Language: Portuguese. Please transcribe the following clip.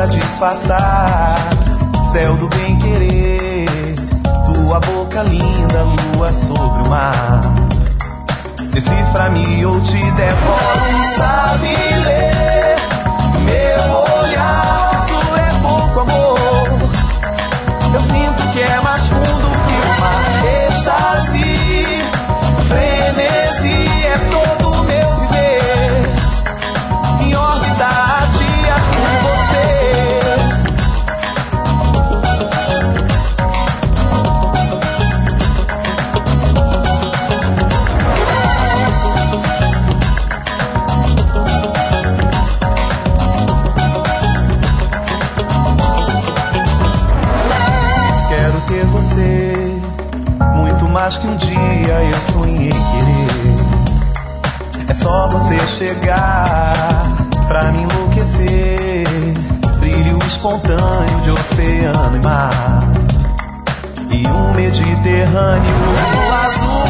pra disfarçar. Céu do bem querer, tua boca linda, lua sobre o mar. Decifra-me ou te devoro. Sabe ler meu olhar, isso é pouco amor. Eu sinto que é mais fundo que o mar. Êxtase, frenesi, é todo o meu viver. Em órbita a dias com você. Quero ter você, muito mais que um dia eu sonhei querer. É só você chegar pra me enlouquecer. Brilho espontâneo de oceano e mar, e um Mediterrâneo azul.